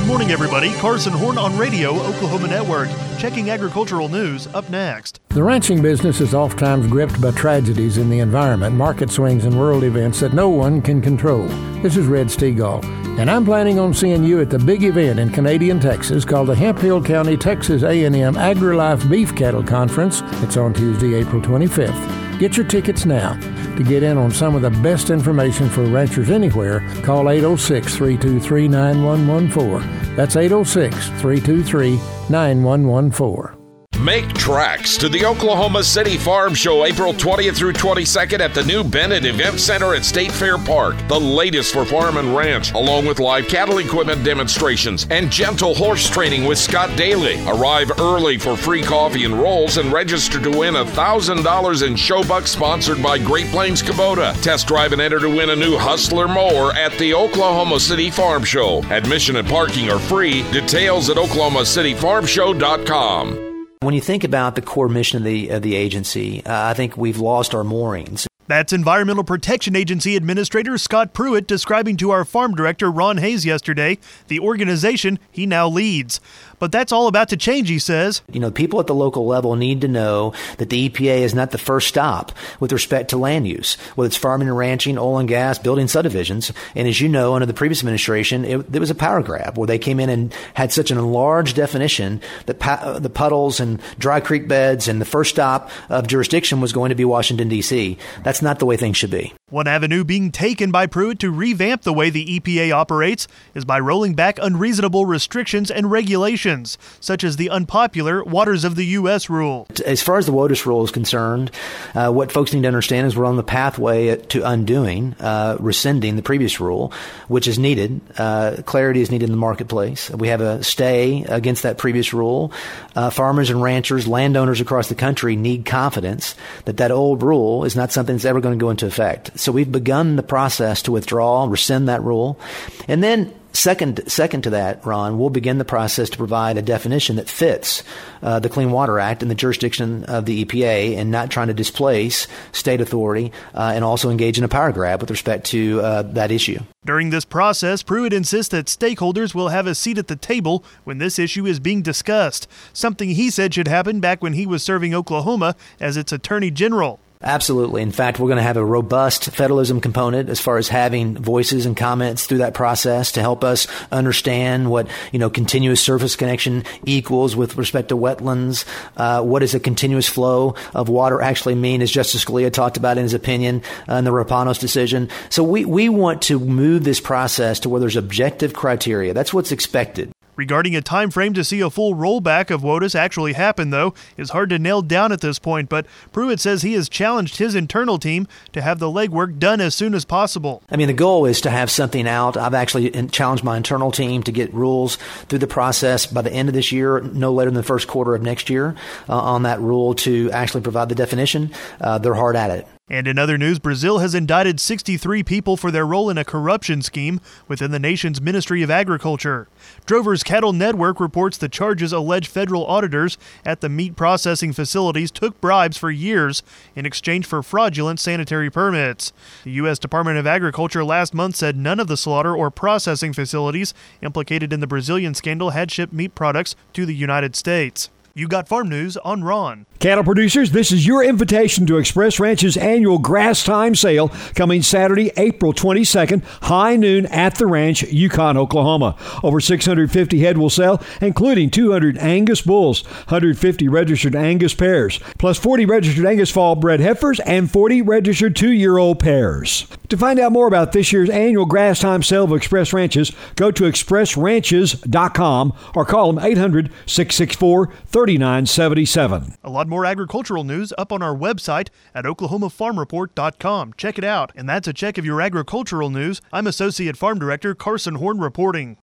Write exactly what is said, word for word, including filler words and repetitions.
Good morning, everybody. Carson Horn on Radio, Oklahoma Network. Checking agricultural news up next. The ranching business is oftentimes gripped by tragedies in the environment, market swings, and world events that no one can control. This is Red Stegall, and I'm planning on seeing you at the big event in Canadian Texas called the Hemphill County Texas A and M AgriLife Beef Cattle Conference. It's on Tuesday, April twenty-fifth. Get your tickets now. To get in on some of the best information for ranchers anywhere, call eight oh six, three two three, nine one one four. That's eight oh six, three two three, nine one one four. Make tracks to the Oklahoma City Farm Show April twentieth through twenty-second at the new Bennett Event Center at State Fair Park. The latest for farm and ranch, along with live cattle equipment demonstrations and gentle horse training with Scott Daly. Arrive early for free coffee and rolls and register to win one thousand dollars in showbucks sponsored by Great Plains Kubota. Test drive and enter to win a new Hustler mower at the Oklahoma City Farm Show. Admission and parking are free. Details at oklahoma city farm show dot com. When you think about the core mission of the of the agency, uh, I think we've lost our moorings. That's Environmental Protection Agency Administrator Scott Pruitt describing to our farm director Ron Hayes yesterday the organization he now leads. But that's all about to change, he says. You know, people at the local level need to know that the E P A is not the first stop with respect to land use, whether it's farming and ranching, oil and gas, building subdivisions. And as you know, under the previous administration, it, it was a power grab where they came in and had such an enlarged definition that pa- the puddles and dry creek beds and the first stop of jurisdiction was going to be Washington, D C. That's not the way things should be. One avenue being taken by Pruitt to revamp the way the E P A operates is by rolling back unreasonable restrictions and regulations, such as the unpopular Waters of the U S rule. As far as the WOTUS rule is concerned, uh, what folks need to understand is we're on the pathway to undoing, uh, rescinding the previous rule, which is needed. Uh, clarity is needed in the marketplace. We have a stay against that previous rule. Uh, farmers and ranchers, landowners across the country need confidence that that old rule is not something that's ever going to go into effect. So we've begun the process to withdraw, rescind that rule. And then Second, second to that, Ron, we'll begin the process to provide a definition that fits uh, the Clean Water Act and the jurisdiction of the E P A, and not trying to displace state authority uh, and also engage in a power grab with respect to uh, that issue. During this process, Pruitt insists that stakeholders will have a seat at the table when this issue is being discussed, something he said should happen back when he was serving Oklahoma as its Attorney General. Absolutely. In fact, we're going to have a robust federalism component as far as having voices and comments through that process to help us understand what, you know, continuous surface connection equals with respect to wetlands. Uh, what does a continuous flow of water actually mean, as Justice Scalia talked about in his opinion uh, in the Rapanos decision. So we, we want to move this process to where there's objective criteria. That's what's expected. Regarding a time frame to see a full rollback of WOTUS actually happen, though, is hard to nail down at this point, but Pruitt says he has challenged his internal team to have the legwork done as soon as possible. I mean, the goal is to have something out. I've actually challenged my internal team to get rules through the process by the end of this year, no later than the first quarter of next year, uh, on that rule to actually provide the definition. Uh, they're hard at it. And in other news, Brazil has indicted sixty-three people for their role in a corruption scheme within the nation's Ministry of Agriculture. Drover's Cattle Network reports the charges allege federal auditors at the meat processing facilities took bribes for years in exchange for fraudulent sanitary permits. The U S Department of Agriculture last month said none of the slaughter or processing facilities implicated in the Brazilian scandal had shipped meat products to the United States. You got farm news on Ron. Cattle producers, this is your invitation to Express Ranch's annual Grass Time Sale coming Saturday, April twenty-second, high noon at the ranch, Yukon, Oklahoma. Over six hundred fifty head will sell, including two hundred Angus bulls, one hundred fifty registered Angus pairs, plus forty registered Angus fall bred heifers and forty registered two-year-old pairs. To find out more about this year's annual Grass Time Sale of Express Ranches, go to express ranches dot com or call them eight hundred, six six four, three nine seven seven. A lot more agricultural news up on our website at oklahoma farm report dot com. Check it out. And that's a check of your agricultural news. I'm Associate Farm Director Carson Horn reporting.